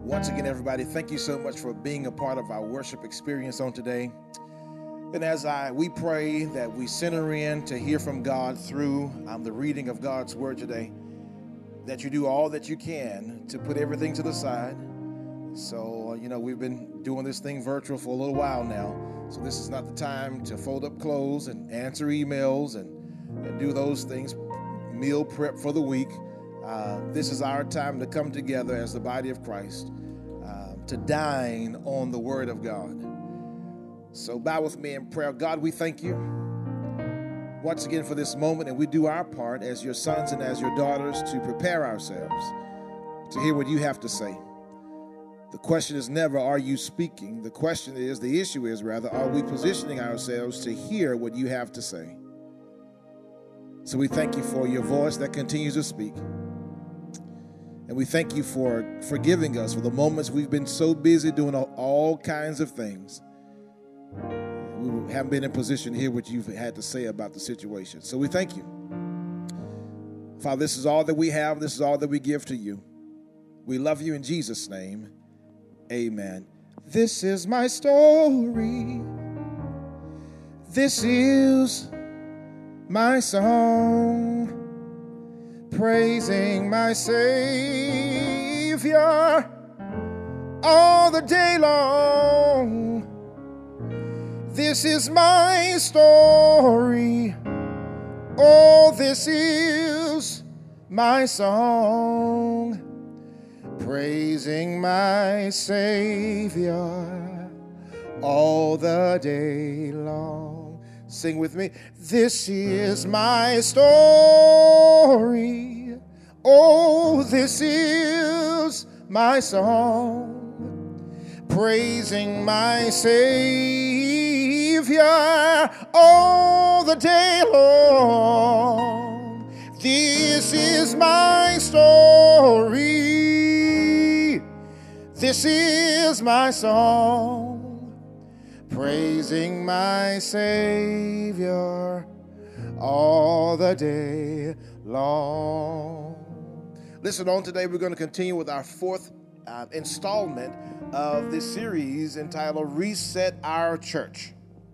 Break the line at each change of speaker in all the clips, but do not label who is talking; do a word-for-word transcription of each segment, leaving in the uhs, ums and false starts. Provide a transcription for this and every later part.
Once again, everybody, thank you so much for being a part of our worship experience on today. And as I we pray that we center in to hear from God through um, the reading of God's word today, that you do all that you can to put everything to the side. So, uh, you know, we've been doing this thing virtual for a little while now. So this is not the time to fold up clothes and answer emails and, and do those things, meal prep for the week. Uh, this is our time to come together as the body of Christ, uh, to dine on the word of God. So bow with me in prayer. God, we thank you once again for this moment, and we do our part as your sons and as your daughters to prepare ourselves to hear what you have to say. The question is never, are you speaking? The question is, the issue is rather, are we positioning ourselves to hear what you have to say? So we thank you for your voice that continues to speak. And we thank you for forgiving us for the moments we've been so busy doing all, all kinds of things. We haven't been in position to hear what you've had to say about the situation. So we thank you. Father, this is all that we have. This is all that we give to you. We love you in Jesus' name. Amen. This is my story. This is my song, praising my Savior all the day long. This is my story. Oh, this is my song, praising my Savior all the day long. Sing with me. This is my story. Oh, this is my song, praising my Savior all the day long. This is my story. This is my song, praising my Savior all the day long. Listen, on today we're going to continue with our fourth uh, installment of this series entitled Reset Our Church.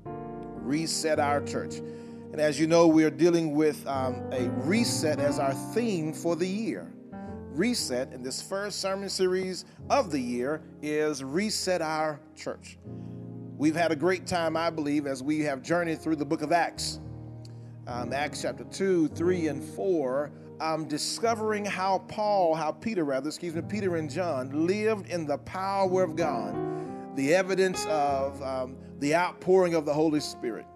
Reset Our Church. And as you know, we are dealing with um, a reset as our theme for the year. Reset, in this first sermon series of the year, is Reset Our Church. We've had a great time, I believe, as we have journeyed through the book of Acts. Um, Acts chapter two, three, and four, um, discovering how Paul, how Peter rather, excuse me, Peter and John lived in the power of God, the evidence of um, the outpouring of the Holy Spirit.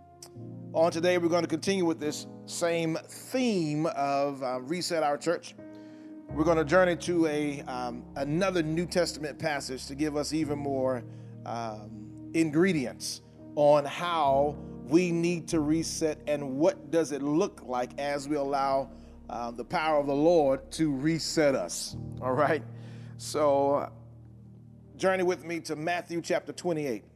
On today, we're going to continue with this same theme of uh, Reset Our Church. We're going to journey to a um, another New Testament passage to give us even more um, ingredients on how we need to reset and what does it look like as we allow uh, the power of the Lord to reset us. All right. So journey with me to Matthew chapter twenty-eight.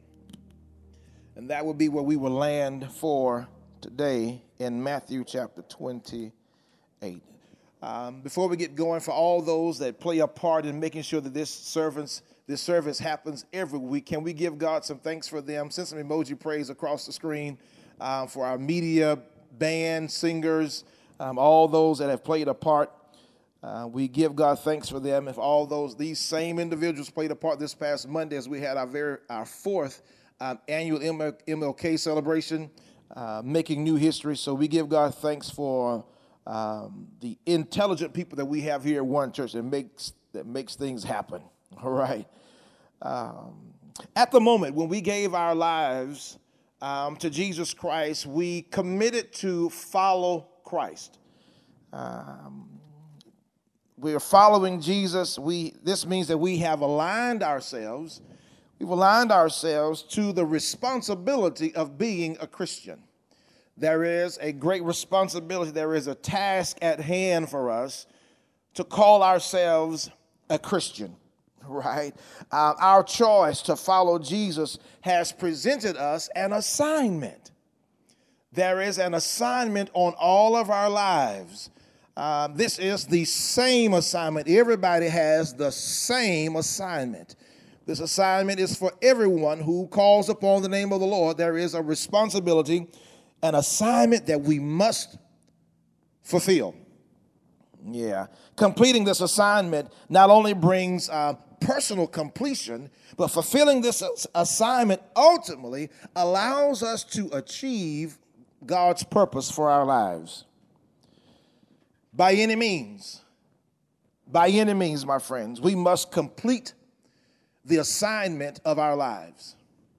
And that will be where we will land for today, in Matthew chapter twenty-eight. Um, before we get going, for all those that play a part in making sure that this service, this service happens every week, can we give God some thanks for them? Send some emoji praise across the screen uh, for our media, band, singers, um, all those that have played a part. Uh, we give God thanks for them. If all those, these same individuals played a part this past Monday as we had our very our fourth um, annual M L K celebration, uh, making new history. So we give God thanks for Um, the intelligent people that we have here at One Church that makes that makes things happen. All right. Um, at the moment when we gave our lives um, to Jesus Christ, we committed to follow Christ. Um, we are following Jesus. We this means that we have aligned ourselves. We've aligned ourselves to the responsibility of being a Christian. There is a great responsibility. There is a task at hand for us to call ourselves a Christian, right? Uh, our choice to follow Jesus has presented us an assignment. There is an assignment on all of our lives. Um, this is the same assignment. Everybody has the same assignment. This assignment is for everyone who calls upon the name of the Lord. There is a responsibility, an assignment that we must fulfill. Yeah. Completing this assignment not only brings uh, personal completion, but fulfilling this assignment ultimately allows us to achieve God's purpose for our lives. By any means, by any means, my friends, we must complete the assignment of our lives.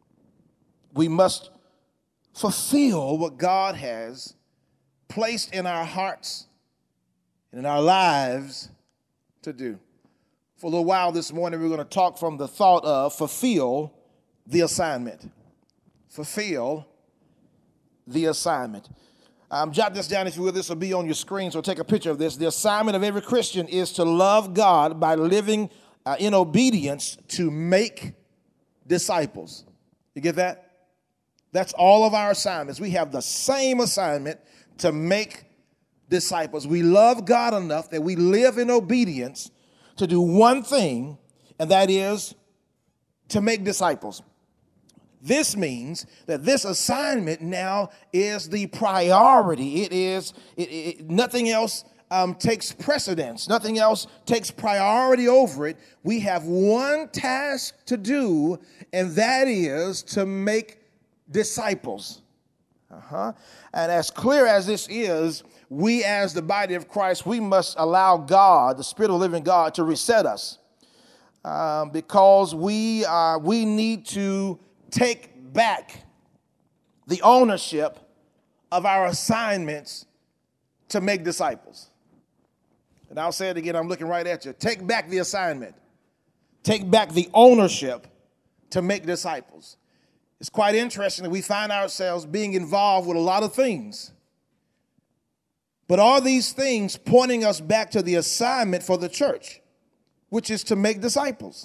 We must fulfill what God has placed in our hearts and in our lives to do. For a little while this morning, we're going to talk from the thought of fulfill the assignment. Fulfill the assignment. Um, jot this down, if you will. This will be on your screen, so take a picture of this. The assignment of every Christian is to love God by living uh, in obedience to make disciples. You get that? That's all of our assignments. We have the same assignment to make disciples. We love God enough that we live in obedience to do one thing, and that is to make disciples. This means that this assignment now is the priority. It is it, it, nothing else um, takes precedence. Nothing else takes priority over it. We have one task to do, and that is to make disciples. Uh-huh. And as clear as this is, we as the body of Christ, we must allow God, the Spirit of the living God, to reset us um, because we uh, we need to take back the ownership of our assignments to make disciples. And I'll say it again, I'm looking right at you. Take back the assignment. Take back the ownership to make disciples. It's quite interesting that we find ourselves being involved with a lot of things. But are these things pointing us back to the assignment for the church, which is to make disciples?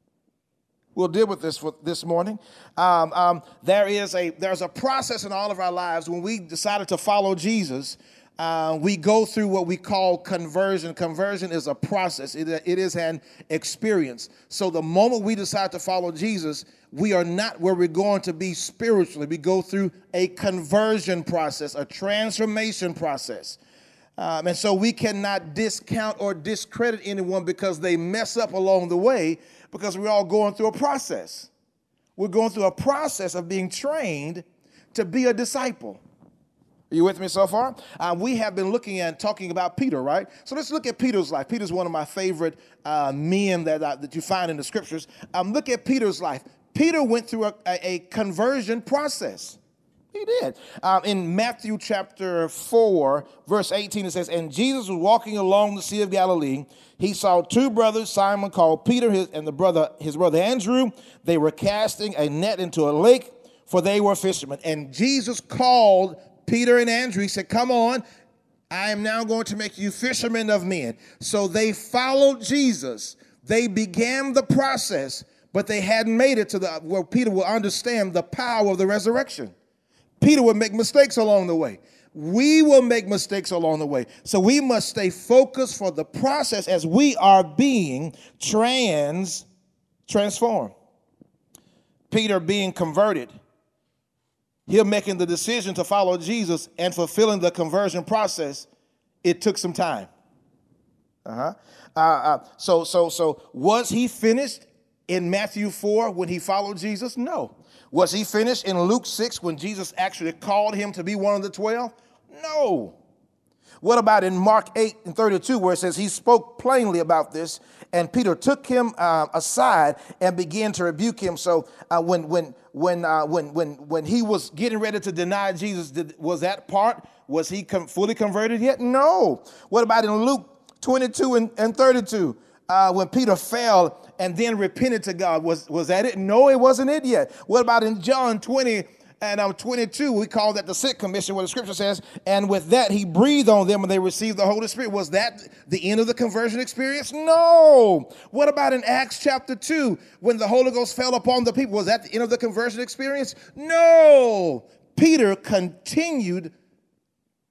We'll deal with this for this morning. Um, um, there is a there's a process in all of our lives. When we decided to follow Jesus, uh, we go through what we call conversion. Conversion is a process. It, it is an experience. So the moment we decide to follow Jesus, we are not where we're going to be spiritually. We go through a conversion process, a transformation process. Um, and so we cannot discount or discredit anyone because they mess up along the way, because we're all going through a process. We're going through a process of being trained to be a disciple. Are you with me so far? Uh, we have been looking at talking about Peter, right? So let's look at Peter's life. Peter's one of my favorite uh, men that, uh, that you find in the scriptures. Um, look at Peter's life. Peter went through a, a, a conversion process. He did. Um, in Matthew chapter four, verse eighteen, it says, "And Jesus was walking along the Sea of Galilee. He saw two brothers, Simon called Peter his, and the brother his brother Andrew. They were casting a net into a lake, for they were fishermen. And Jesus called Peter and Andrew. He said, 'Come on, I am now going to make you fishermen of men.' So they followed Jesus. They began the process, but they hadn't made it to the where Peter will understand the power of the resurrection. Peter would make mistakes along the way. We will make mistakes along the way. So we must stay focused for the process as we are being trans transformed. Peter being converted, him making the decision to follow Jesus and fulfilling the conversion process, it took some time. Uh-huh. Uh, uh, so, so, so was he finished in Matthew four when he followed Jesus? No. Was he finished in Luke six when Jesus actually called him to be one of the twelve? No. What about in Mark eight and thirty-two, where it says he spoke plainly about this, and Peter took him uh, aside and began to rebuke him. So uh, when when when uh, when when when he was getting ready to deny Jesus, did, was that part? Was he com- fully converted yet? No. What about in Luke twenty-two and, and thirty-two? Uh, when Peter fell and then repented to God, was, was that it? No, it wasn't it yet. What about in John twenty and um, twenty-two? We call that the sick commission, where the scripture says, and with that he breathed on them and they received the Holy Spirit. Was that the end of the conversion experience? No. What about in Acts chapter two, when the Holy Ghost fell upon the people? Was that the end of the conversion experience? No. Peter continued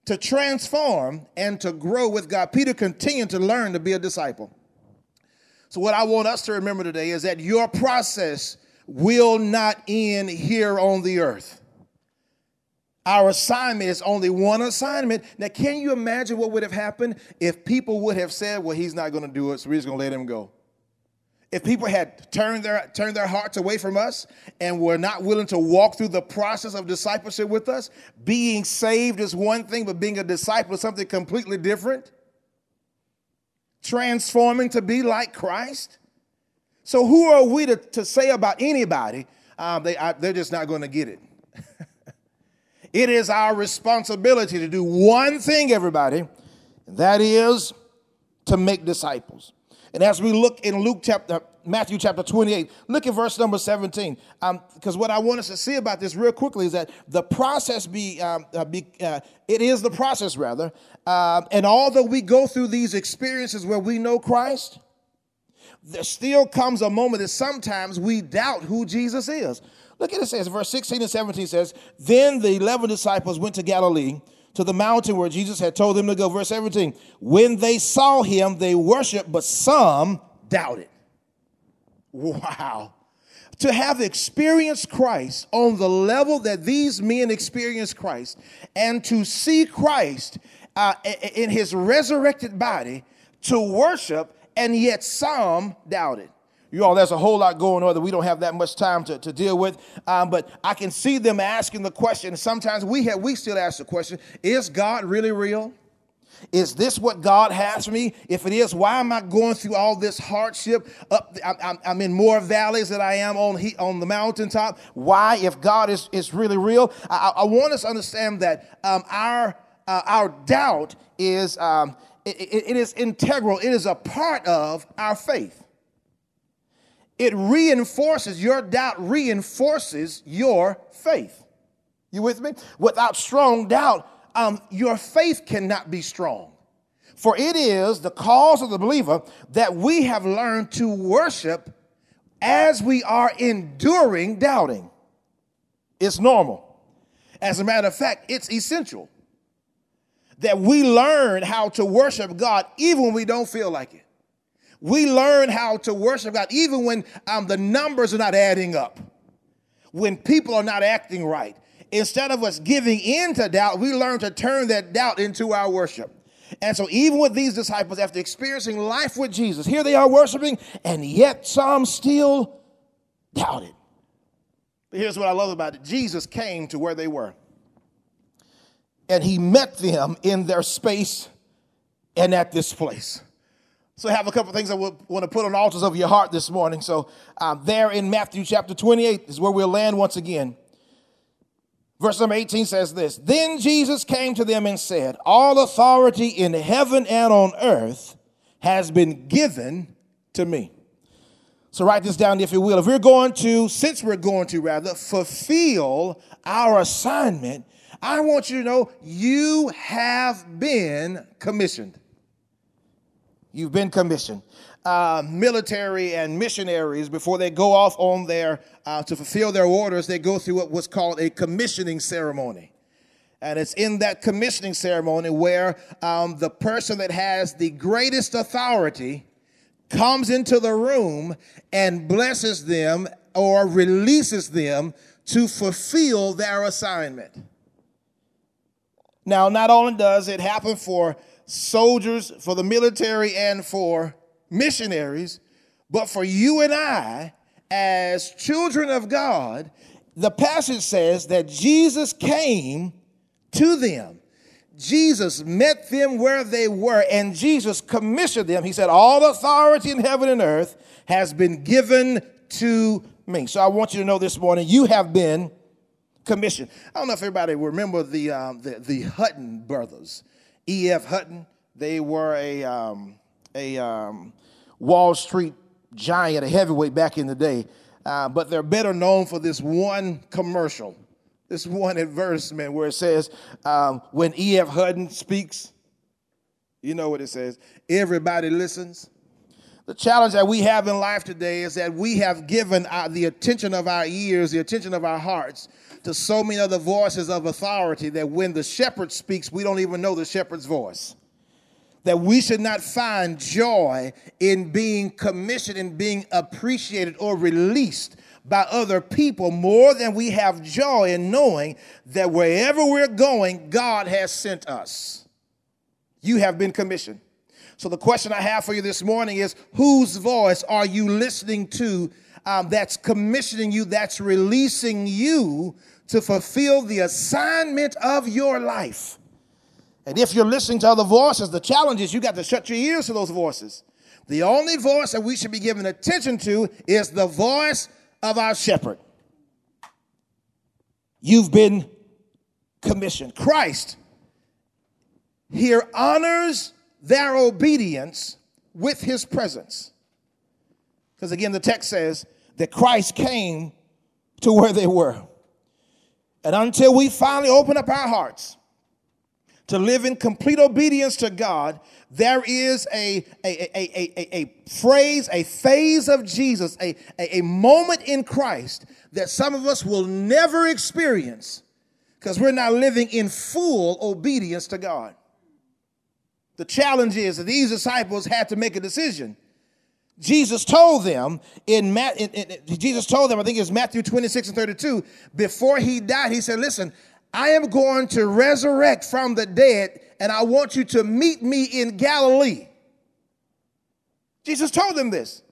to transform and to grow with God. Peter continued to learn to be a disciple. So what I want us to remember today is that your process will not end here on the earth. Our assignment is only one assignment. Now, can you imagine what would have happened if people would have said, well, he's not going to do it, so we're just going to let him go? If people had turned their, turned their hearts away from us and were not willing to walk through the process of discipleship with us, being saved is one thing, but being a disciple is something completely different. Transforming to be like Christ. So who are we to, to say about anybody? Um, they, I, they're just not going to get it. It is our responsibility to do one thing, everybody, and that is to make disciples. And as we look in Luke chapter, Matthew chapter twenty-eight, look at verse number seventeen. Um, because what I want us to see about this real quickly is that the process be, um, uh, be uh, it is the process rather. Uh, and although we go through these experiences where we know Christ, there still comes a moment that sometimes we doubt who Jesus is. Look at it, it says, verse sixteen and seventeen says, then the eleven disciples went to Galilee, to the mountain where Jesus had told them to go. Verse seventeen, when they saw him, they worshiped, but some doubted. Wow. To have experienced Christ on the level that these men experienced Christ, and to see Christ uh, in his resurrected body, to worship, and yet some doubted. You all, there's a whole lot going on that we don't have that much time to, to deal with. Um, but I can see them asking the question. Sometimes we have, we still ask the question, is God really real? Is this what God has for me? If it is, why am I going through all this hardship? Up, I'm, I'm in more valleys than I am on, he, on the mountaintop. Why, if God is, is really real? I, I want us to understand that um, our, uh, our doubt is, um, it, it, it is integral. It is a part of our faith. It reinforces, your doubt reinforces your faith. You with me? Without strong doubt, um, your faith cannot be strong. For it is the cause of the believer that we have learned to worship as we are enduring doubting. It's normal. As a matter of fact, it's essential that we learn how to worship God even when we don't feel like it. We learn how to worship God even when um, the numbers are not adding up, when people are not acting right. Instead of us giving in to doubt, we learn to turn that doubt into our worship. And so even with these disciples, after experiencing life with Jesus, here they are worshiping, and yet some still doubted. But here's what I love about it. Jesus came to where they were, and he met them in their space and at this place. So I have a couple of things I would want to put on the altars of your heart this morning. So um, there in Matthew chapter twenty-eight is where we'll land once again. Verse number eighteen says this, then Jesus came to them and said, all authority in heaven and on earth has been given to me. So write this down if you will. If we're going to, since we're going to rather, fulfill our assignment, I want you to know you have been commissioned. You've been commissioned. Uh, military and missionaries, before they go off on their, uh, to fulfill their orders, they go through what was called a commissioning ceremony. And it's in that commissioning ceremony where um, the person that has the greatest authority comes into the room and blesses them or releases them to fulfill their assignment. Now, not only does it happen for soldiers, for the military, and for missionaries, but for you and I, as children of God, the passage says that Jesus came to them. Jesus met them where they were, and Jesus commissioned them. He said, all authority in heaven and earth has been given to me. So I want you to know this morning, you have been commissioned. I don't know if everybody remember the, um, the, the Hutton brothers. E F Hutton, they were a, um, a um, Wall Street giant, a heavyweight back in the day, uh, but they're better known for this one commercial, this one advertisement where it says, um, when E F Hutton speaks, you know what it says, everybody listens. The challenge that we have in life today is that we have given our, the attention of our ears, the attention of our hearts to so many other voices of authority that when the shepherd speaks, we don't even know the shepherd's voice. That we should not find joy in being commissioned and being appreciated or released by other people more than we have joy in knowing that wherever we're going, God has sent us. You have been commissioned. So the question I have for you this morning is, whose voice are you listening to um, that's commissioning you, that's releasing you to fulfill the assignment of your life? And if you're listening to other voices, the challenge is you got to shut your ears to those voices. The only voice that we should be giving attention to is the voice of our shepherd. You've been commissioned. Christ here honors their obedience with his presence. Because again, the text says that Christ came to where they were. And until we finally open up our hearts to live in complete obedience to God, there is a, a, a, a, a, a phrase, a phase of Jesus, a, a, a moment in Christ that some of us will never experience because we're not living in full obedience to God. The challenge is that these disciples had to make a decision. Jesus told them in, Matt, in, in Jesus told them, I think it's Matthew twenty-six and thirty-two, before he died, he said, listen, I am going to resurrect from the dead, and I want you to meet me in Galilee. Jesus told them this.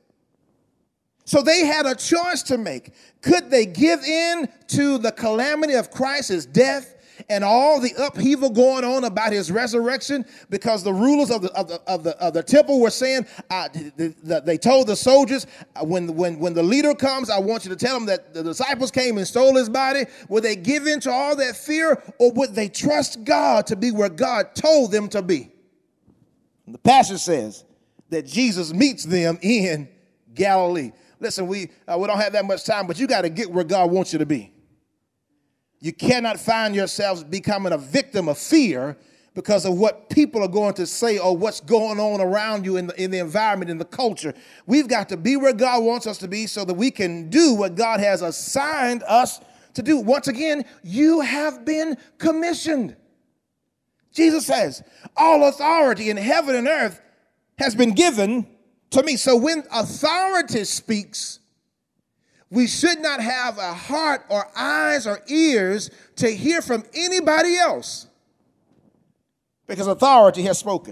So they had a choice to make. Could they give in to the calamity of Christ's death and all the upheaval going on about his resurrection, because the rulers of the of the of the, of the temple were saying, uh, the, the, they told the soldiers, uh, when when when the leader comes, I want you to tell him that the disciples came and stole his body. Would they give in to all that fear, or would they trust God to be where God told them to be? And the passage says that Jesus meets them in Galilee. Listen, we uh, we don't have that much time, but you got to get where God wants you to be. You cannot find yourselves becoming a victim of fear because of what people are going to say or what's going on around you in the, in the environment, in the culture. We've got to be where God wants us to be so that we can do what God has assigned us to do. Once again, you have been commissioned. Jesus says, all authority in heaven and earth has been given to me. So when authority speaks, we should not have a heart or eyes or ears to hear from anybody else, because authority has spoken.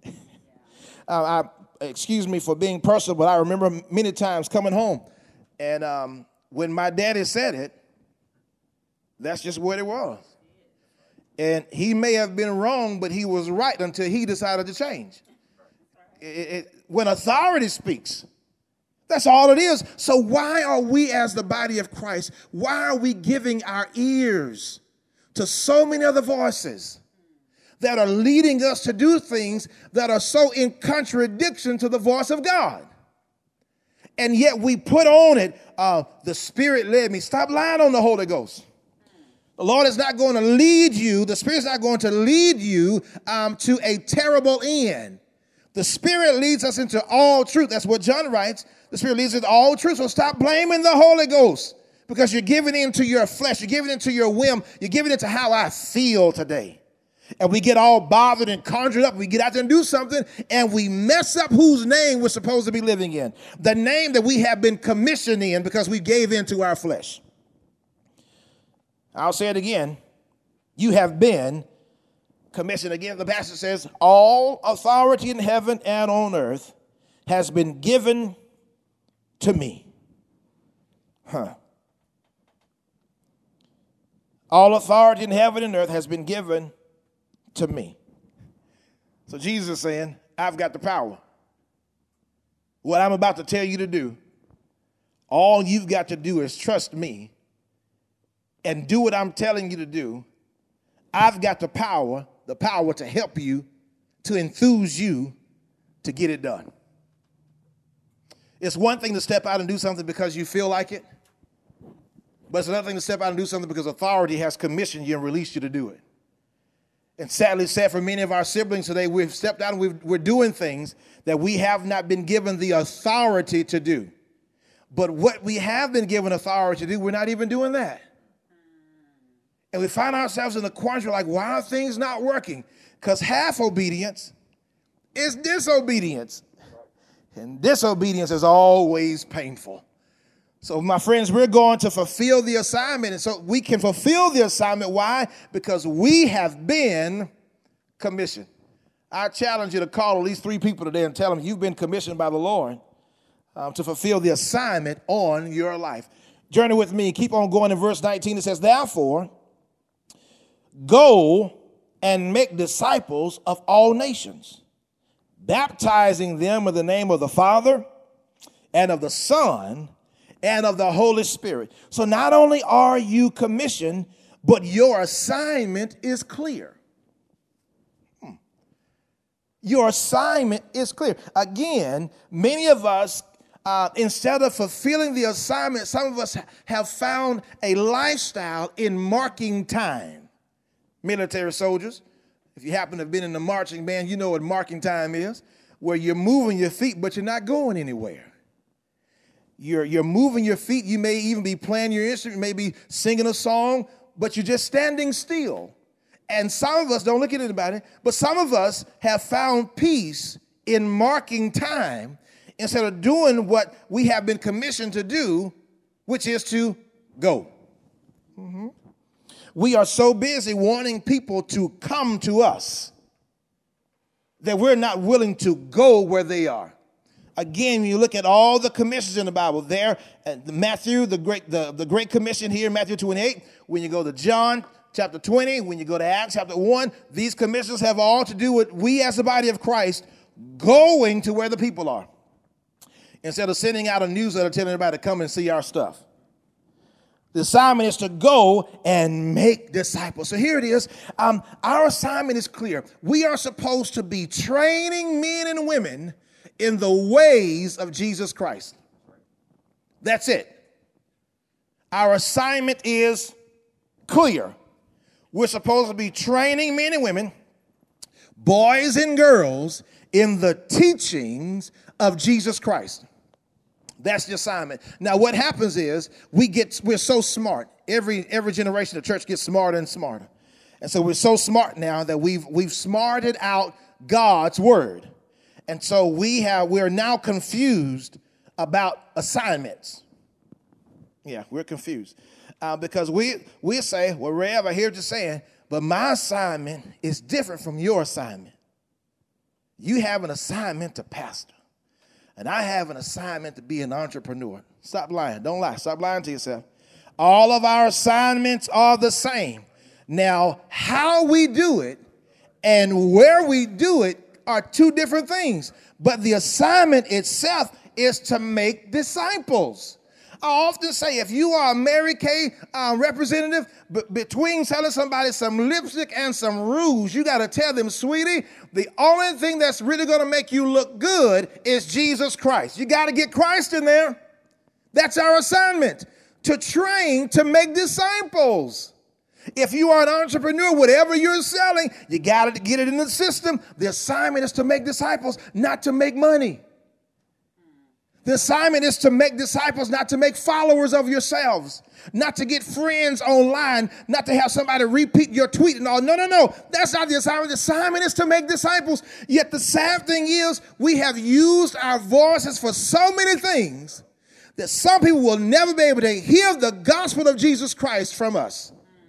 uh, I, excuse me for being personal, but I remember many times coming home, and um, when my daddy said it, that's just what it was. And he may have been wrong, but he was right until he decided to change. It, it, when authority speaks, that's all it is. So why are we as the body of Christ, why are we giving our ears to so many other voices that are leading us to do things that are so in contradiction to the voice of God? And yet we put on it, uh, the Spirit led me. Stop lying on the Holy Ghost. The Lord is not going to lead you. The Spirit's not going to lead you um, to a terrible end. The Spirit leads us into all truth. That's what John writes. The Spirit leads us into all truth. So stop blaming the Holy Ghost because you're giving into your flesh. You're giving into your whim. You're giving into how I feel today. And we get all bothered and conjured up. We get out there and do something, and we mess up whose name we're supposed to be living in. The name that we have been commissioned in because we gave into our flesh. I'll say it again. You have been commissioned. Again, the passage says, all authority in heaven and on earth has been given to me. Huh. All authority in heaven and earth has been given to me. So Jesus is saying, I've got the power. What I'm about to tell you to do, all you've got to do is trust me and do what I'm telling you to do. I've got the power, the power to help you, to enthuse you to get it done. It's one thing to step out and do something because you feel like it, but it's another thing to step out and do something because authority has commissioned you and released you to do it. And sadly said, for many of our siblings today, we've stepped out and we've, we're doing things that we have not been given the authority to do. But what we have been given authority to do, we're not even doing that. And we find ourselves in a quandary like, why are things not working? Because half obedience is disobedience. And disobedience is always painful. So, my friends, we're going to fulfill the assignment. And so we can fulfill the assignment. Why? Because we have been commissioned. I challenge you to call at least three people today and tell them you've been commissioned by the Lord um, to fulfill the assignment on your life. Journey with me. Keep on going in verse nineteen. It says, therefore, go and make disciples of all nations, baptizing them in the name of the Father and of the Son and of the Holy Spirit. So not only are you commissioned, but your assignment is clear. Hmm. Your assignment is clear. Again, many of us, uh, instead of fulfilling the assignment, some of us have found a lifestyle in marking time. Military soldiers, if you happen to have been in the marching band, you know what marking time is, where you're moving your feet, but you're not going anywhere. You're, you're moving your feet. You may even be playing your instrument, you may be singing a song, but you're just standing still. And some of us, don't look at anybody, but some of us have found peace in marking time instead of doing what we have been commissioned to do, which is to go. Mm-hmm. We are so busy wanting people to come to us that we're not willing to go where they are. Again, when you look at all the commissions in the Bible, there, Matthew, the great, the, the great commission here, Matthew twenty-eight, when you go to John chapter twenty, when you go to Acts chapter one, these commissions have all to do with we as the body of Christ going to where the people are. Instead of sending out a newsletter telling everybody to come and see our stuff. The assignment is to go and make disciples. So here it is. Um, our assignment is clear. We are supposed to be training men and women in the ways of Jesus Christ. That's it. Our assignment is clear. We're supposed to be training men and women, boys and girls, in the teachings of Jesus Christ. That's the assignment. Now, what happens is we get, we're so smart. Every, every generation of the church gets smarter and smarter. And so we're so smart now that we've, we've smarted out God's word. And so we have, we're now confused about assignments. Yeah, we're confused. Uh, because we, we say, well, Rev, I hear what you're saying, but my assignment is different from your assignment. You have an assignment to pastor. And I have an assignment to be an entrepreneur. Stop lying. Don't lie. Stop lying to yourself. All of our assignments are the same. Now, how we do it and where we do it are two different things. But the assignment itself is to make disciples. I often say, if you are a Mary Kay uh, representative, b- between selling somebody some lipstick and some rouge, you got to tell them, sweetie, the only thing that's really going to make you look good is Jesus Christ. You got to get Christ in there. That's our assignment, to train to make disciples. If you are an entrepreneur, whatever you're selling, you got to get it in the system. The assignment is to make disciples, not to make money. The assignment is to make disciples, not to make followers of yourselves, not to get friends online, not to have somebody repeat your tweet and all. No, no, no. That's not the assignment. The assignment is to make disciples. Yet the sad thing is we have used our voices for so many things that some people will never be able to hear the gospel of Jesus Christ from us.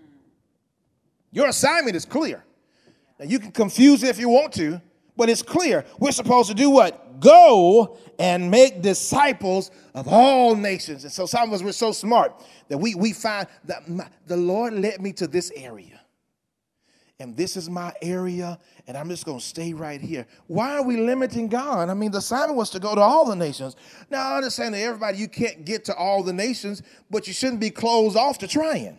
Your assignment is clear. Now, you can confuse it if you want to, but it's clear. We're supposed to do what? Go and make disciples of all nations. And so some of us, we're so smart that we, we find that my, the Lord led me to this area. And this is my area, and I'm just going to stay right here. Why are we limiting God? I mean, the assignment was to go to all the nations. Now, I understand that everybody, you can't get to all the nations, but you shouldn't be closed off to trying.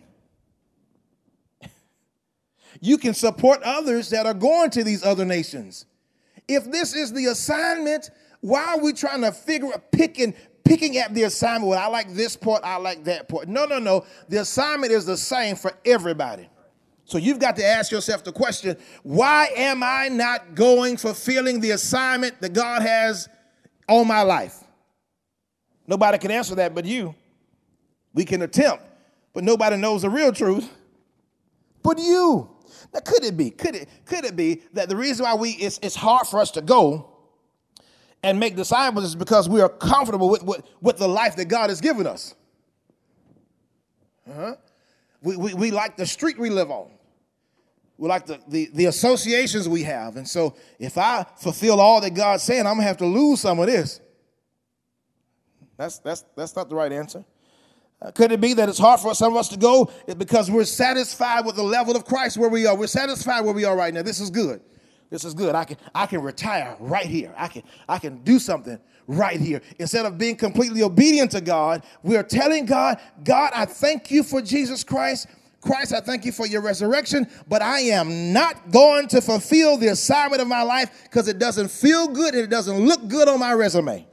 You can support others that are going to these other nations. If this is the assignment, why are we trying to figure out, picking, picking at the assignment? Well, I like this part, I like that part. No, no, no. The assignment is the same for everybody. So you've got to ask yourself the question, why am I not going, fulfilling the assignment that God has on my life? Nobody can answer that but you. We can attempt, but nobody knows the real truth. but you. Now, could it be, could it, could it be that the reason why we, it's, it's hard for us to go and make disciples is because we are comfortable with, with, with the life that God has given us? Uh-huh. We, we, we like the street we live on. We like the, the, the associations we have. And so if I fulfill all that God's saying, I'm going to have to lose some of this. That's, that's, that's not the right answer. Uh, could it be that it's hard for some of us to go because we're satisfied with the level of Christ where we are? We're satisfied where we are right now. This is good. This is good. I can, I can retire right here. I can, I can do something right here. Instead of being completely obedient to God, we are telling God, God, I thank you for Jesus Christ. Christ, I thank you for your resurrection, but I am not going to fulfill the assignment of my life because it doesn't feel good and it doesn't look good on my resume.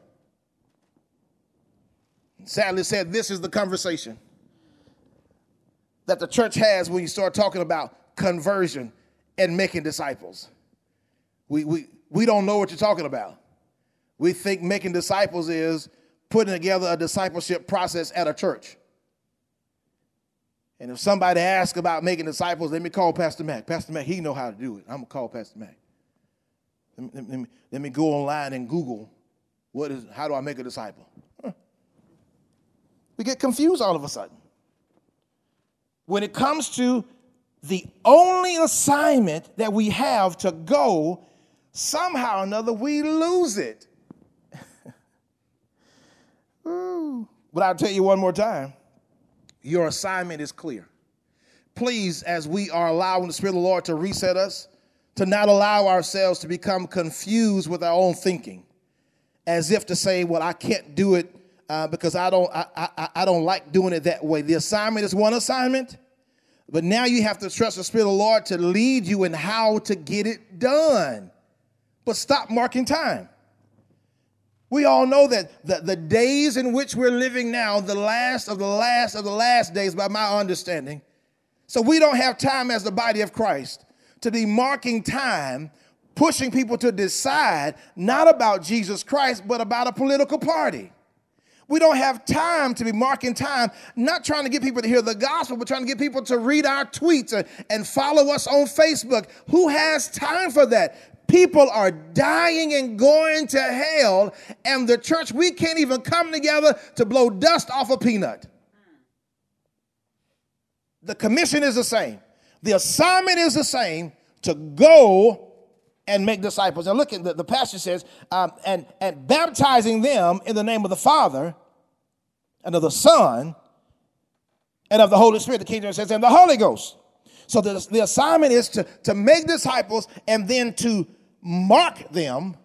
Sadly said, this is the conversation that the church has when you start talking about conversion and making disciples. We, we, we don't know what you're talking about. We think making disciples is putting together a discipleship process at a church. And if somebody asks about making disciples, let me call Pastor Mac. Pastor Mac, he know how to do it. I'm going to call Pastor Mac. Let me, let, me, let me go online and Google, what is, how do I make a disciple? Huh. We get confused all of a sudden. When it comes to the only assignment that we have to go, somehow or another we lose it. Ooh. But I'll tell you one more time. Your assignment is clear. Please, as we are allowing the Spirit of the Lord to reset us, to not allow ourselves to become confused with our own thinking, as if to say, well, I can't do it uh, because I don't, I, I, I don't like doing it that way. The assignment is one assignment, but now you have to trust the Spirit of the Lord to lead you in how to get it done. But stop marking time. We all know that the, the days in which we're living now, the last of the last of the last days, by my understanding. So we don't have time as the body of Christ to be marking time, pushing people to decide not about Jesus Christ, but about a political party. We don't have time to be marking time, not trying to get people to hear the gospel, but trying to get people to read our tweets and, and follow us on Facebook. Who has time for that? People are dying and going to hell, and the church, we can't even come together to blow dust off a peanut. The commission is the same. The assignment is the same, to go and make disciples. Now look at the, the passage says, um, and, and baptizing them in the name of the Father and of the Son and of the Holy Spirit. The King James says, and the Holy Ghost. So the, the assignment is to, to make disciples and then to mark them,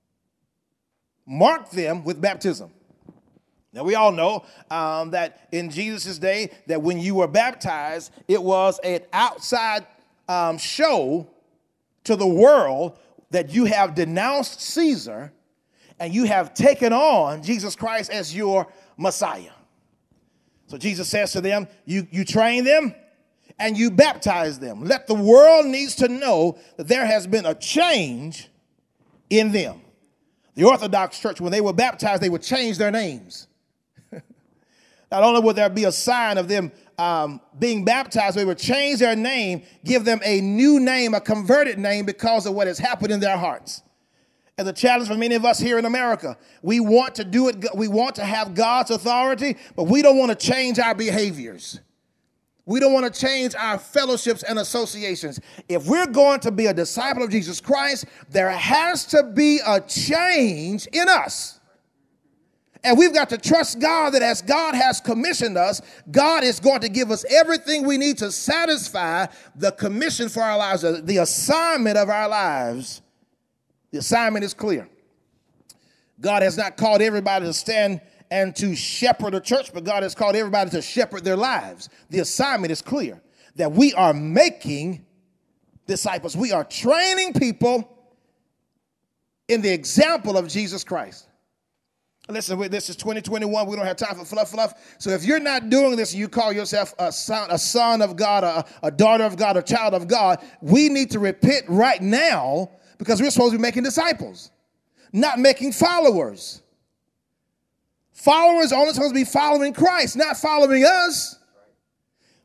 mark them with baptism. Now, we all know um, that in Jesus' day, that when you were baptized, it was an outside um, show to the world that you have denounced Caesar and you have taken on Jesus Christ as your Messiah. So Jesus says to them, you, you train them and you baptize them. Let the world needs to know that there has been a change in them. The Orthodox Church, when they were baptized, they would change their names. Not only would there be a sign of them um, being baptized, they would change their name, give them a new name, a converted name, because of what has happened in their hearts. And the challenge for many of us here in America, we want to do it, we want to have God's authority, but we don't want to change our behaviors. We don't want to change our fellowships and associations. If we're going to be a disciple of Jesus Christ, there has to be a change in us. And we've got to trust God that as God has commissioned us, God is going to give us everything we need to satisfy the commission for our lives, the assignment of our lives. The assignment is clear. God has not called everybody to stand and to shepherd a church, but God has called everybody to shepherd their lives. The assignment is clear, that we are making disciples. We are training people in the example of Jesus Christ. Listen, this is twenty twenty-one. We don't have time for fluff, fluff. So if you're not doing this and you call yourself a son, a son of God, a, a daughter of God, a child of God, we need to repent right now, because we're supposed to be making disciples, not making followers. Followers are only supposed to be following Christ, not following us.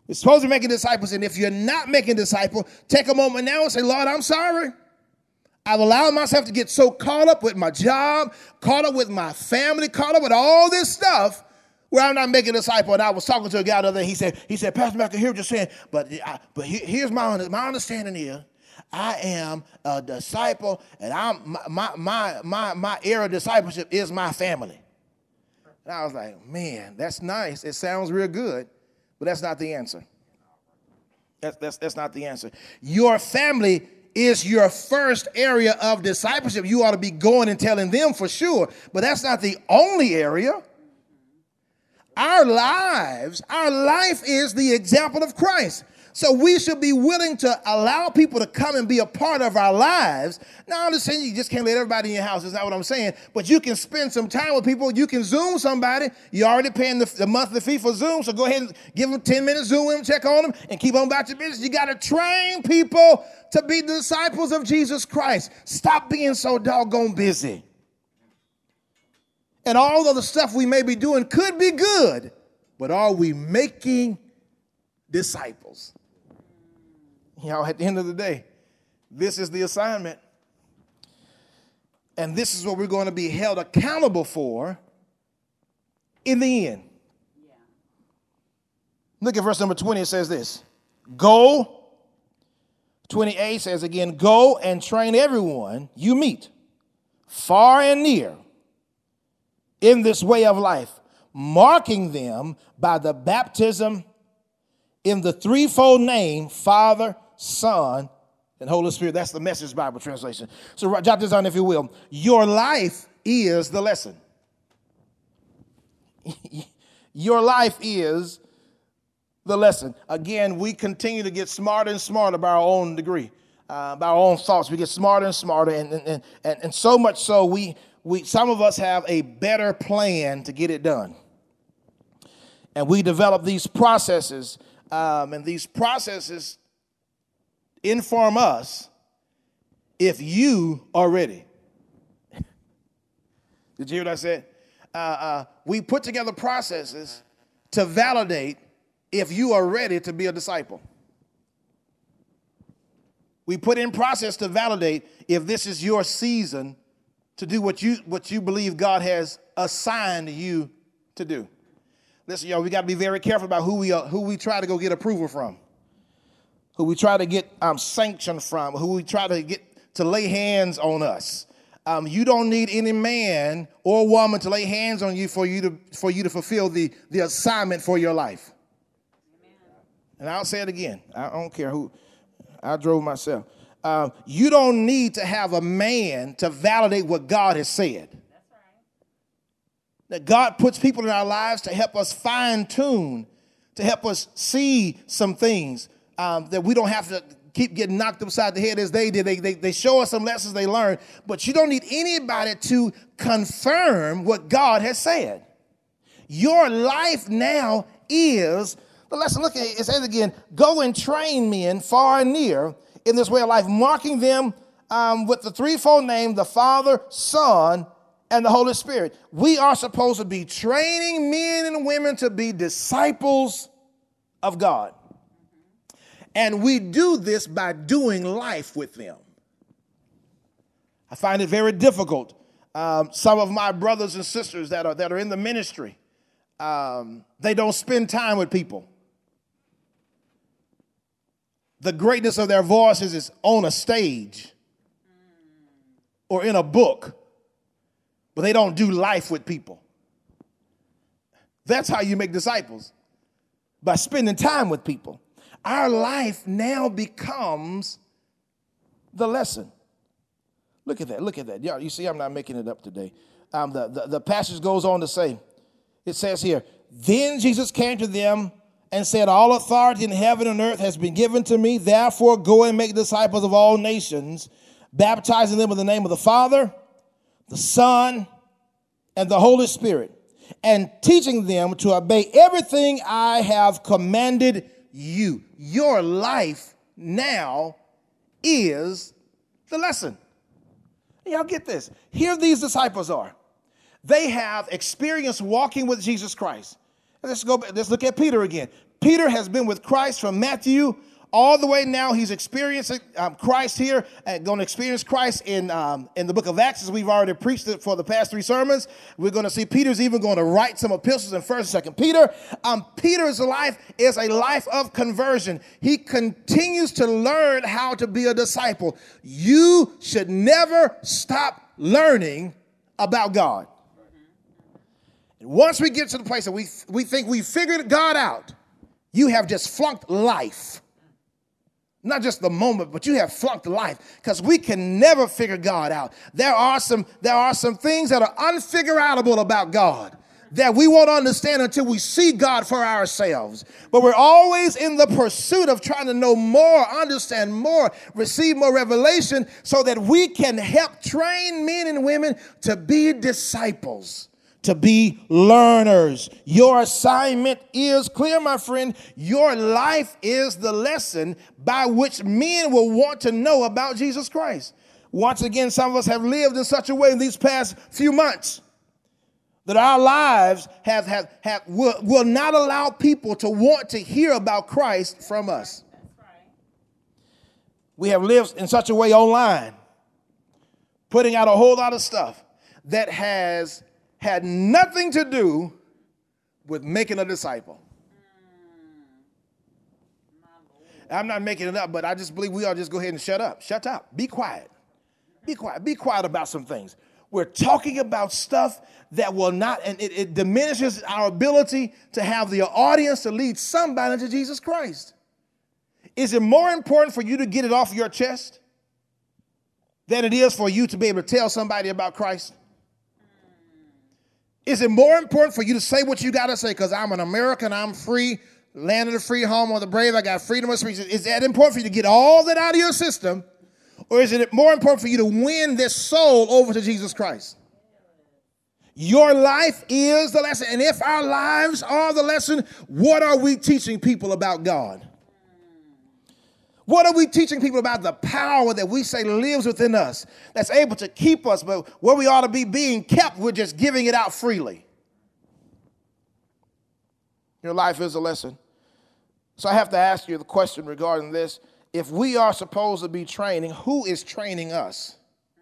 You're supposed to be making disciples, and if you're not making disciples, take a moment now and say, Lord, I'm sorry. I've allowed myself to get so caught up with my job, caught up with my family, caught up with all this stuff where I'm not making a disciple. And I was talking to a guy the other day. He said, he said, Pastor Malcolm, hear what you're saying, but, I, but here's my, my understanding here. I am a disciple, and I'm my my my my era of discipleship is my family. And I was like, man, that's nice. It sounds real good, but that's not the answer. That's that's that's not the answer. Your family is your first area of discipleship. You ought to be going and telling them for sure, but that's not the only area. Our lives, our life is the example of Christ. So we should be willing to allow people to come and be a part of our lives. Now, I understand you just can't let everybody in your house. That's not what I'm saying. But you can spend some time with people. You can Zoom somebody. You're already paying the, the monthly fee for Zoom. So go ahead and give them ten minutes, Zoom them, check on them, and keep on about your business. You got to train people to be disciples of Jesus Christ. Stop being so doggone busy. And all of the stuff we may be doing could be good, but are we making disciples? You know, at the end of the day, this is the assignment. And this is what we're going to be held accountable for in the end. Yeah. Look at verse number twenty. It says this. Go. twenty-eight says again, go and train everyone you meet, far and near, in this way of life, marking them by the baptism in the threefold name, Father, Son, and Holy Spirit. That's the Message Bible translation. So jot this down if you will. Your life is the lesson. Your life is the lesson. Again, we continue to get smarter and smarter by our own degree, uh, by our own thoughts. We get smarter and smarter, and and and, and so much so we we some of us have a better plan to get it done. And we develop these processes, um, and these processes inform us if you are ready. Did you hear what I said? Uh, uh, we put together processes to validate if you are ready to be a disciple. We put in process to validate if this is your season to do what you what you believe God has assigned you to do. Listen, y'all, we got to be very careful about who we uh, who we try to go get approval from, who we try to get um, sanction from, who we try to get to lay hands on us. Um, you don't need any man or woman to lay hands on you for you to for you to fulfill the, the assignment for your life. Amen. And I'll say it again. I don't care who. I drove myself. Uh, you don't need to have a man to validate what God has said. That's right. That God puts people in our lives to help us fine tune, to help us see some things um, that we don't have to keep getting knocked upside the head as they did. They, they, they show us some lessons they learned, but you don't need anybody to confirm what God has said. Your life now is the lesson. Look at it. It says again, go and train men far and near in this way of life, marking them um, with the threefold name, the Father, Son, and the Holy Spirit. We are supposed to be training men and women to be disciples of God. And we do this by doing life with them. I find it very difficult. Um, some of my brothers and sisters that are that are in the ministry, um, they don't spend time with people. The greatness of their voices is on a stage or in a book, but they don't do life with people. That's how you make disciples, by spending time with people. Our life now becomes the lesson. Look at that. Look at that. Yeah, you see, I'm not making it up today. Um, the, the, the passage goes on to say, it says here, then Jesus came to them and said, all authority in heaven and earth has been given to me. Therefore, go and make disciples of all nations, baptizing them in the name of the Father, the Son, and the Holy Spirit, and teaching them to obey everything I have commanded you. Your life now is the lesson. Y'all get this. Here these disciples are. They have experienced walking with Jesus Christ. Let's go. Let's look at Peter again. Peter has been with Christ from Matthew all the way now. He's experiencing um, Christ here and going to experience Christ in, um, in the book of Acts, as we've already preached it for the past three sermons. We're going to see Peter's even going to write some epistles in first and second Peter. Um, Peter's life is a life of conversion. He continues to learn how to be a disciple. You should never stop learning about God. And once we get to the place that we, we think we figured God out, you have just flunked life. Not just the moment, but you have flunked life, because we can never figure God out. There are some, there are some things that are unfigureoutable about God that we won't understand until we see God for ourselves. But we're always in the pursuit of trying to know more, understand more, receive more revelation so that we can help train men and women to be disciples, to be learners. Your assignment is clear, my friend. Your life is the lesson by which men will want to know about Jesus Christ. Once again, some of us have lived in such a way in these past few months that our lives have, have, have will, will not allow people to want to hear about Christ from us. That's right. We have lived in such a way online, putting out a whole lot of stuff that has had nothing to do with making a disciple. I'm not making it up, but I just believe we ought to just go ahead and shut up. Shut up. Be quiet. Be quiet. Be quiet about some things. We're talking about stuff that will not, and it, it diminishes our ability to have the audience to lead somebody to Jesus Christ. Is it more important for you to get it off your chest than it is for you to be able to tell somebody about Christ? Is it more important for you to say what you got to say because I'm an American, I'm free, land of the free, home of the brave, I got freedom of speech? Is that important for you to get all that out of your system? Or is it more important for you to win this soul over to Jesus Christ? Your life is the lesson. And if our lives are the lesson, what are we teaching people about God? What are we teaching people about the power that we say lives within us, that's able to keep us, but where we ought to be being kept, we're just giving it out freely? Your life is a lesson. So I have to ask you the question regarding this. If we are supposed to be training, who is training us?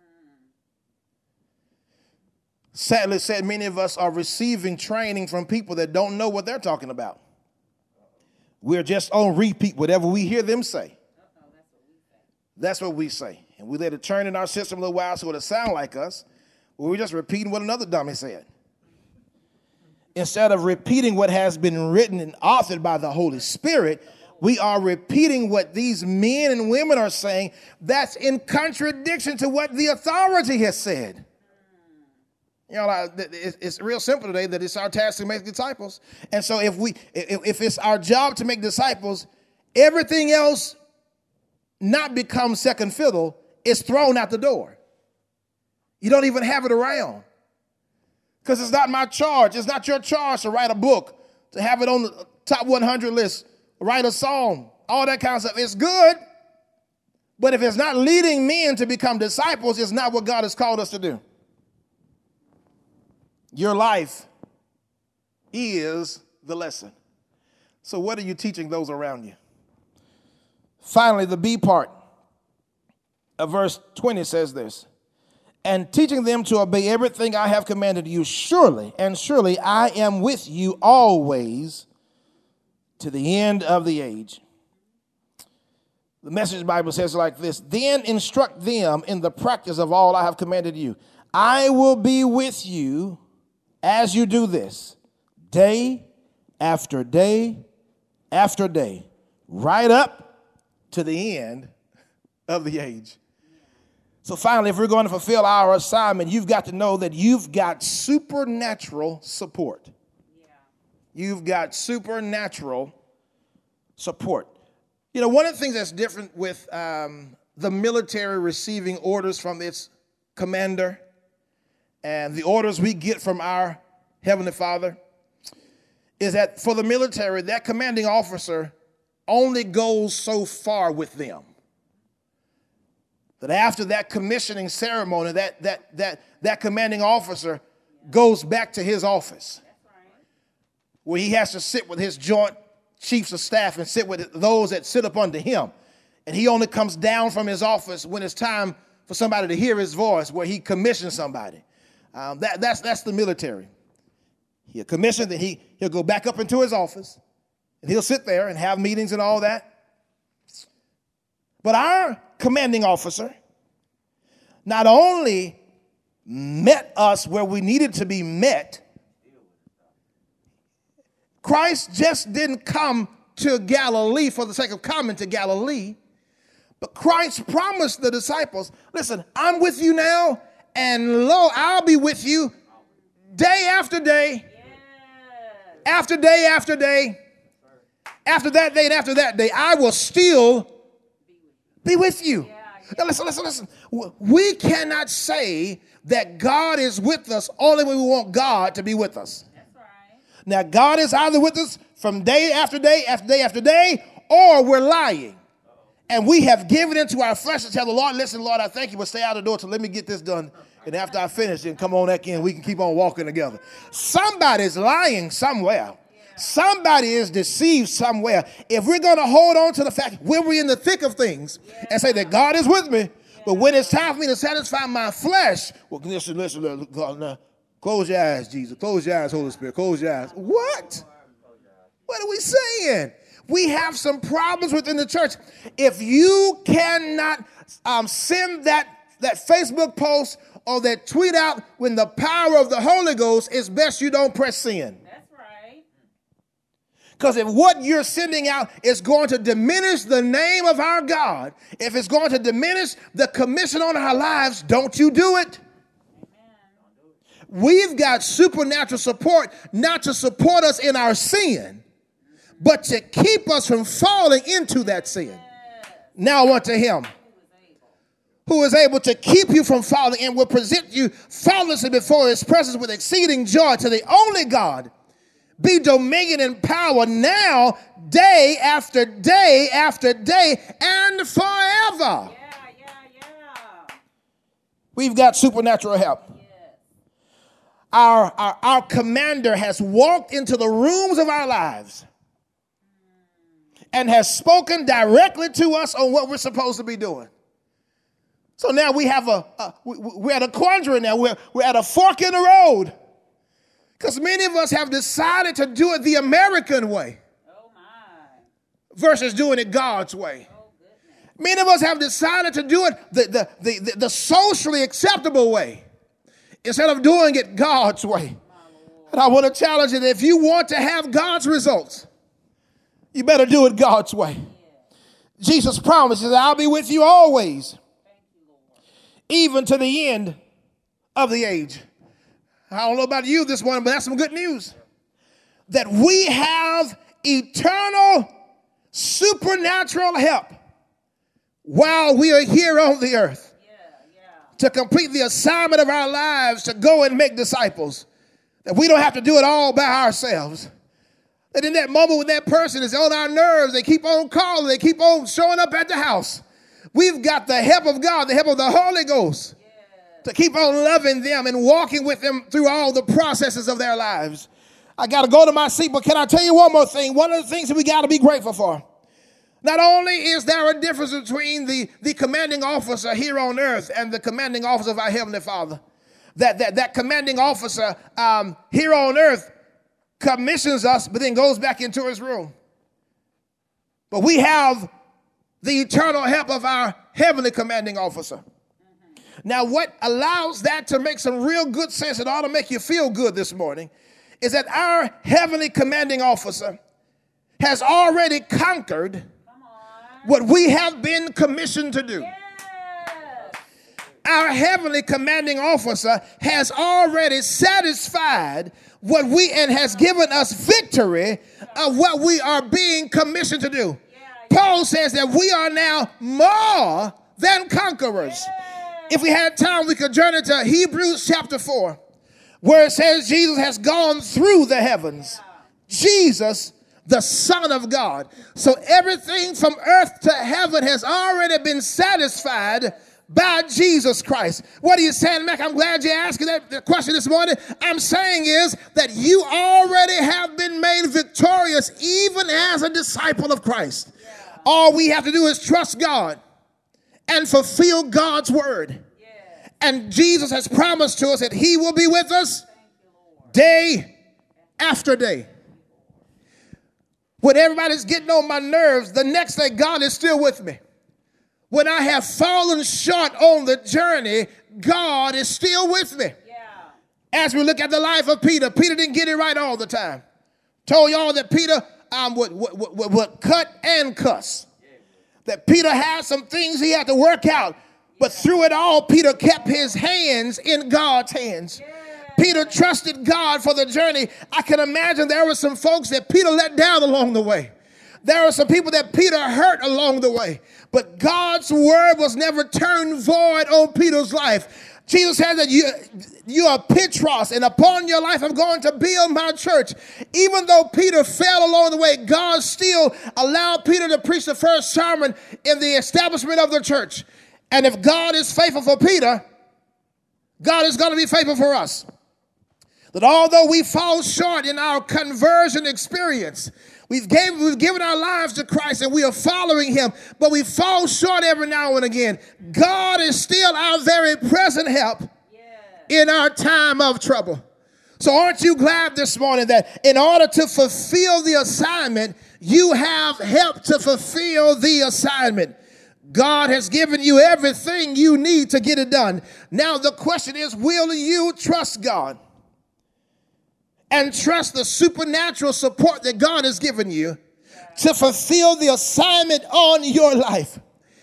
Sadly said, many of us are receiving training from people that don't know what they're talking about. We're just on repeat whatever we hear them say. That's what we say. And we let it turn in our system a little while so it'll sound like us. But we're just repeating what another dummy said. Instead of repeating what has been written and authored by the Holy Spirit, we are repeating what these men and women are saying that's in contradiction to what the authority has said. You know, it's real simple today that it's our task to make disciples. And so if we, if it's our job to make disciples, everything else not become second fiddle, it's thrown out the door. You don't even have it around. Because it's not my charge. It's not your charge to write a book, to have it on the top one hundred list, write a song, all that kind of stuff. It's good, but if it's not leading men to become disciples, it's not what God has called us to do. Your life is the lesson. So what are you teaching those around you? Finally, the B part of verse twenty says this: and teaching them to obey everything I have commanded you, surely and surely I am with you always to the end of the age. The Message Bible says like this: then instruct them in the practice of all I have commanded you. I will be with you as you do this, day after day after day, right up to the end of the age. So finally, if we're going to fulfill our assignment, you've got to know that you've got supernatural support. Yeah. You've got supernatural support. You know, one of the things that's different with um, the military receiving orders from its commander and the orders we get from our Heavenly Father is that for the military, that commanding officer only goes so far with them. That after that commissioning ceremony, that that that that commanding officer goes back to his office, where he has to sit with his joint chiefs of staff and sit with those that sit up under him. And he only comes down from his office when it's time for somebody to hear his voice, where he commissions somebody. Um, that, that's, that's the military. He'll commission, then he, he'll go back up into his office, and he'll sit there and have meetings and all that. But our commanding officer not only met us where we needed to be met, Christ just didn't come to Galilee for the sake of coming to Galilee, but Christ promised the disciples, listen, I'm with you now, and lo, I'll be with you day after day, yes. after day after day, after that day and after that day, I will still be with you. Yeah, yeah. Now listen, listen, listen. We cannot say that God is with us only when we want God to be with us. That's right. Now, God is either with us from day after day after day after day, or we're lying. And we have given into our flesh to tell the Lord, listen, Lord, I thank you, but stay out of the door till let me get this done. And after I finish, then come on back in. We can keep on walking together. Somebody's lying somewhere. Somebody is deceived somewhere. If we're going to hold on to the fact when we're in the thick of things and say that God is with me, but when it's time for me to satisfy my flesh, well, listen, listen, listen God, now, close your eyes, Jesus. Close your eyes, Holy Spirit. Close your eyes. What? What are we saying? We have some problems within the church. If you cannot um, send that, that Facebook post or that tweet out when the power of the Holy Ghost, it's best you don't press send. That's right. Because if what you're sending out is going to diminish the name of our God, if it's going to diminish the commission on our lives, don't you do it. Amen. We've got supernatural support, not to support us in our sin, but to keep us from falling into that sin. Now I want to him who is able to keep you from falling and will present you faultlessly before his presence with exceeding joy. To the only God be dominion and power now, day after day after day, and forever. Yeah, yeah, yeah. We've got supernatural help. Yeah. Our, our, our commander has walked into the rooms of our lives and has spoken directly to us on what we're supposed to be doing. So now we have a, a we, we're at a quandary now. We're, we're at a fork in the road. Because many of us have decided to do it the American way. Oh my. Versus doing it God's way. Oh, many of us have decided to do it the, the, the, the, the socially acceptable way instead of doing it God's way. And I want to challenge you that if you want to have God's results, you better do it God's way. Jesus promises, I'll be with you always, even to the end of the age. I don't know about you this morning, but that's some good news. That we have eternal supernatural help while we are here on the earth. Yeah, yeah. To complete the assignment of our lives to go and make disciples. That we don't have to do it all by ourselves. That in that moment when that person is on our nerves, they keep on calling, they keep on showing up at the house. We've got the help of God, the help of the Holy Ghost, yeah, to keep on loving them and walking with them through all the processes of their lives. I got to go to my seat, but can I tell you one more thing? One of the things that we got to be grateful for. Not only is there a difference between the, the commanding officer here on earth and the commanding officer of our Heavenly Father. That, that, that commanding officer um, here on earth commissions us, but then goes back into his room. But we have the eternal help of our heavenly commanding officer. Mm-hmm. Now, what allows that to make some real good sense and ought to make you feel good this morning is that our heavenly commanding officer has already conquered what we have been commissioned to do. Yes. Our heavenly commanding officer has already satisfied what we and has given us victory of what we are being commissioned to do. Yeah, yeah. Paul says that we are now more than conquerors. Yeah. If we had time, we could journey to Hebrews chapter four, where it says Jesus has gone through the heavens. Yeah. Jesus, the Son of God. So everything from earth to heaven has already been satisfied by Jesus Christ. What are you saying, Mac? I'm glad you asked that question this morning. I'm saying is that you already have been made victorious even as a disciple of Christ. Yeah. All we have to do is trust God and fulfill God's word. Yeah. And Jesus has promised to us that he will be with us day after day. When everybody's getting on my nerves, the next day God is still with me. When I have fallen short on the journey, God is still with me. Yeah. As we look at the life of Peter, Peter didn't get it right all the time. Told y'all that Peter um, would, would, would, would cut and cuss. Yeah. That Peter had some things he had to work out. But through it all, Peter kept his hands in God's hands. Yeah. Peter trusted God for the journey. I can imagine there were some folks that Peter let down along the way. There are some people that Peter hurt along the way. But God's word was never turned void on Peter's life. Jesus said that you, you are Petros, and upon your life I'm going to build my church. Even though Peter fell along the way, God still allowed Peter to preach the first sermon in the establishment of the church. And if God is faithful for Peter, God is going to be faithful for us. That although we fall short in our conversion experience, We've, gave, we've given our lives to Christ and we are following him, but we fall short every now and again. God is still our very present help yeah. in our time of trouble. So aren't you glad this morning that in order to fulfill the assignment, you have help to fulfill the assignment? God has given you everything you need to get it done. Now the question is, will you trust God? And trust the supernatural support that God has given you to fulfill the assignment on your life.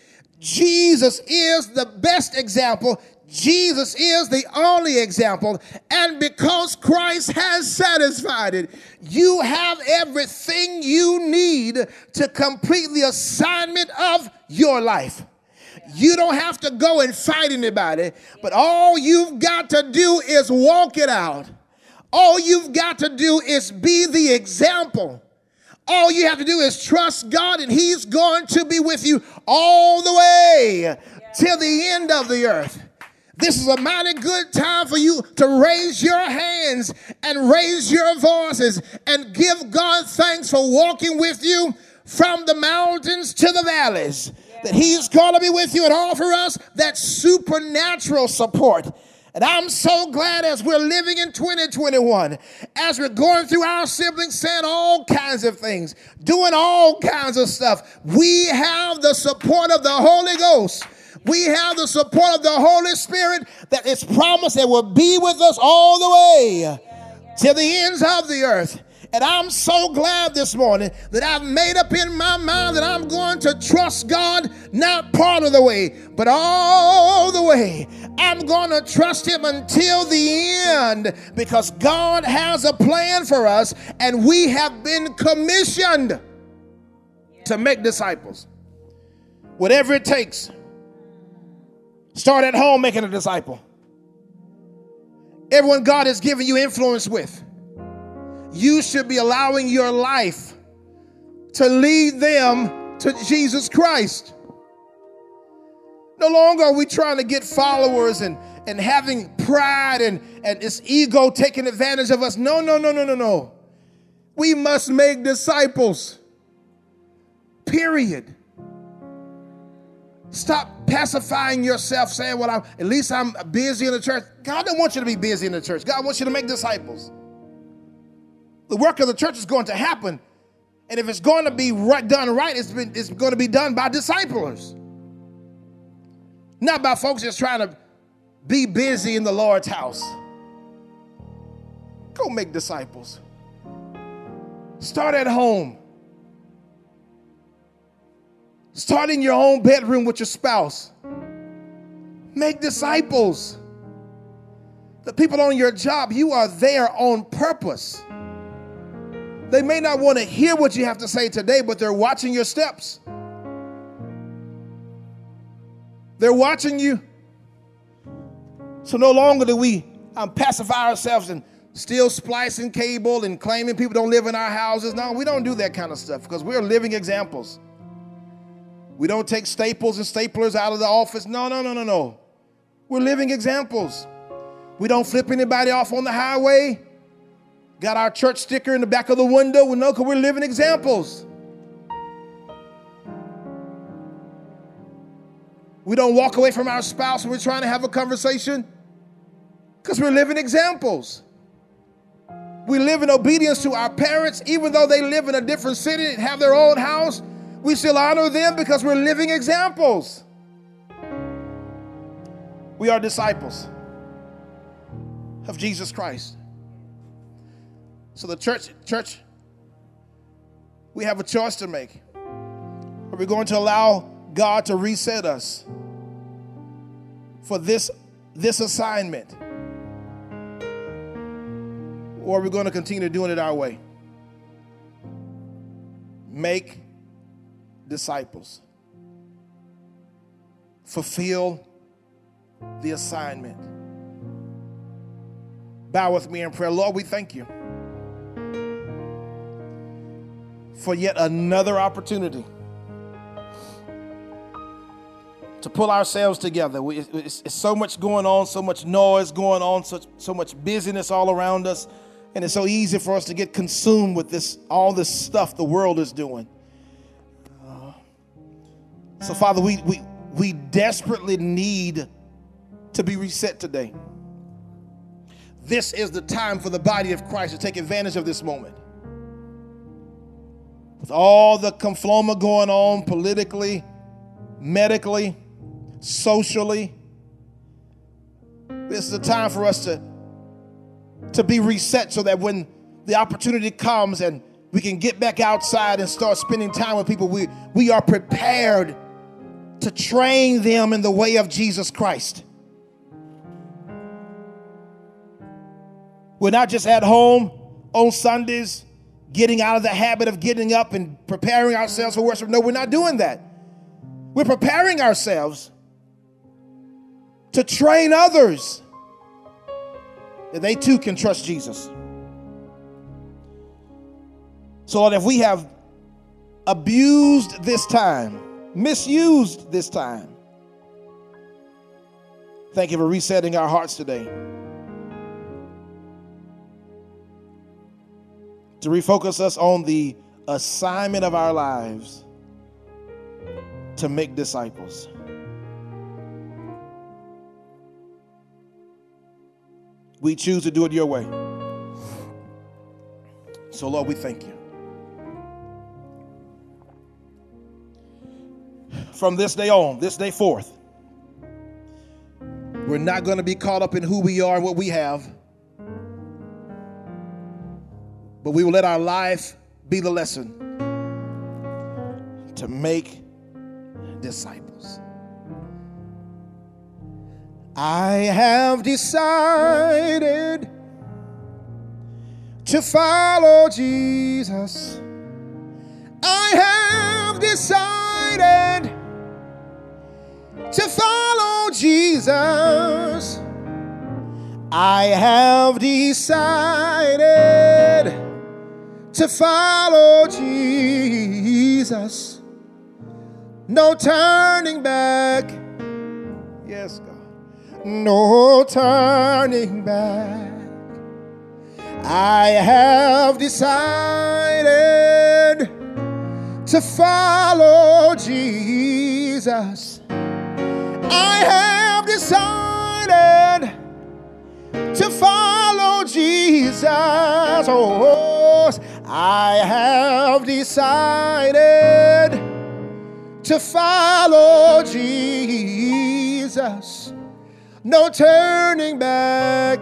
Jesus is the best example. Jesus is the only example. And because Christ has satisfied it, you have everything you need to complete the assignment of your life. You don't have to go and fight anybody, but all you've got to do is walk it out. All you've got to do is be the example. All you have to do is trust God, and he's going to be with you all the way yeah. till the end of the earth. This is a mighty good time for you to raise your hands and raise your voices and give God thanks for walking with you from the mountains to the valleys. Yeah. That he's going to be with you and offer us that supernatural support. And I'm so glad as we're living in twenty twenty-one, as we're going through our siblings saying all kinds of things, doing all kinds of stuff, we have the support of the Holy Ghost. We have the support of the Holy Spirit that is promised that will be with us all the way yeah, yeah. to the ends of the earth. And I'm so glad this morning that I've made up in my mind that I'm going to trust God, not part of the way, but all the way. I'm going to trust him until the end because God has a plan for us and we have been commissioned to make disciples. Whatever it takes. Start at home making a disciple. Everyone God has given you influence with, you should be allowing your life to lead them to Jesus Christ. No longer are we trying to get followers and, and having pride and, and this ego taking advantage of us. No, no, no, no, no, no. We must make disciples. Period. Stop pacifying yourself saying, well, I'm, at least I'm busy in the church. God don't want you to be busy in the church. God wants you to make disciples. The work of the church is going to happen. And if it's going to be right, done right, it's, been, it's going to be done by disciples. Not by folks just trying to be busy in the Lord's house. Go make disciples. Start at home. Start in your own bedroom with your spouse. Make disciples. The people on your job, you are there on purpose. They may not want to hear what you have to say today, but they're watching your steps. They're watching you. So no longer do we um, pacify ourselves and still splicing cable and claiming people don't live in our houses. No, we don't do that kind of stuff because we're living examples. We don't take staples and staplers out of the office. No, no, no, no, no. We're living examples. We don't flip anybody off on the highway. Got our church sticker in the back of the window. We know because we're living examples. We don't walk away from our spouse when we're trying to have a conversation because we're living examples. We live in obedience to our parents, even though they live in a different city and have their own house. We still honor them because we're living examples. We are disciples of Jesus Christ. So the church, church, we have a choice to make. Are we going to allow God to reset us for this, this assignment? Or are we going to continue doing it our way? Make disciples. Fulfill the assignment. Bow with me in prayer. Lord, we thank you for yet another opportunity to pull ourselves together. We, it's, it's so much going on, so much noise going on, so, so much busyness all around us. And it's so easy for us to get consumed with this, all this stuff the world is doing. Uh, so, Father, we, we, we desperately need to be reset today. This is the time for the body of Christ to take advantage of this moment. With all the confloma going on politically, medically, socially, this is the time for us to, to be reset so that when the opportunity comes and we can get back outside and start spending time with people, we, we are prepared to train them in the way of Jesus Christ. We're not just at home on Sundays, getting out of the habit of getting up and preparing ourselves for worship. No, we're not doing that. We're preparing ourselves to train others that they too can trust Jesus. So, Lord, if we have abused this time, misused this time, thank you for resetting our hearts today. To refocus us on the assignment of our lives to make disciples. We choose to do it your way. So, Lord, we thank you. From this day on, this day forth, we're not going to be caught up in who we are and what we have. But we will let our life be the lesson to make disciples. I have decided to follow Jesus. I have decided to follow Jesus. I have decided to follow Jesus. No turning back. Yes, God. No turning back. I have decided to follow Jesus. I have decided to follow Jesus. Oh, I have decided to follow Jesus. No turning back.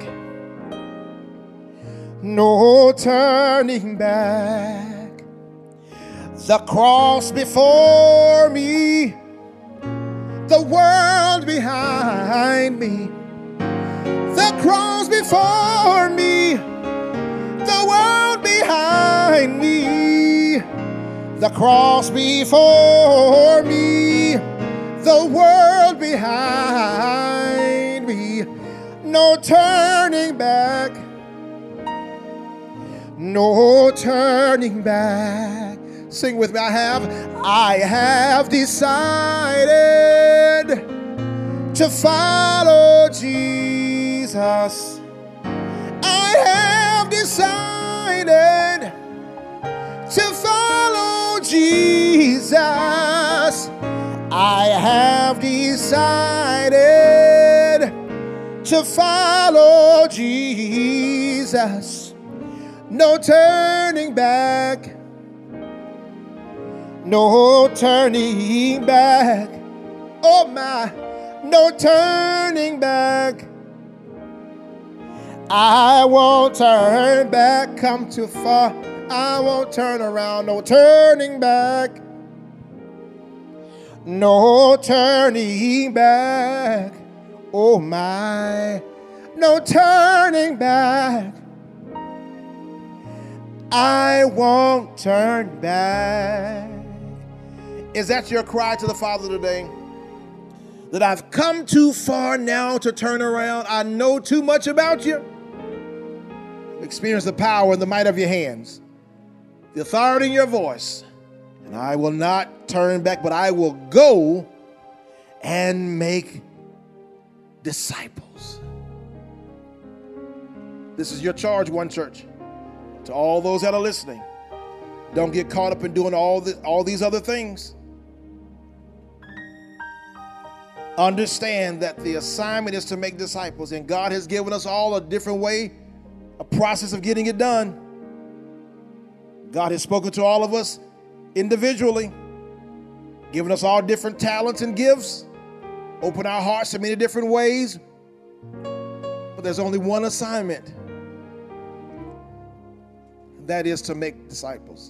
No turning back. The cross before me, the world behind me. The cross before me, the world behind me. The cross before me, the world behind me. No turning back. No turning back. Sing with me. I have, I have decided to follow Jesus. I have decided to follow Jesus. I have decided to follow Jesus. No turning back. No turning back. Oh my, no turning back. I won't turn back, come too far. I won't turn around, no turning back. No turning back. Oh my, no turning back. I won't turn back. Is that your cry to the Father today? That I've come too far now to turn around. I know too much about you. Experience the power and the might of your hands, the authority in your voice. And I will not turn back, but I will go and make disciples. This is your charge, One Church. To all those that are listening, don't get caught up in doing all, the, all these other things. Understand that the assignment is to make disciples, and God has given us all a different way, a process of getting it done. God has spoken to all of us individually, given us all different talents and gifts, open our hearts in many different ways, but there's only one assignment. That is to make disciples.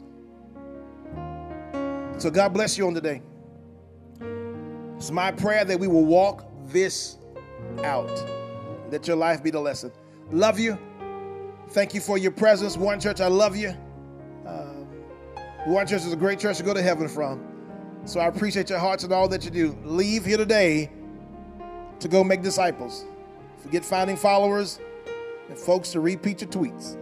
So God bless you on today. It's my prayer that we will walk this out. Let your life be the lesson. Love you. Thank you for your presence. One Church, I love you. Uh, One Church is a great church to go to heaven from. So I appreciate your hearts and all that you do. Leave here today to go make disciples. Forget finding followers and folks to repeat your tweets.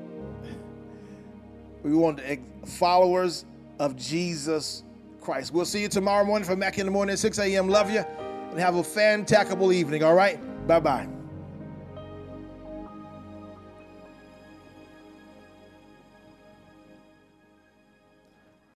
We want followers of Jesus Christ. We'll see you tomorrow morning from Mac in the morning at six a.m. Love you, and have a fantastical evening, all right? Bye-bye.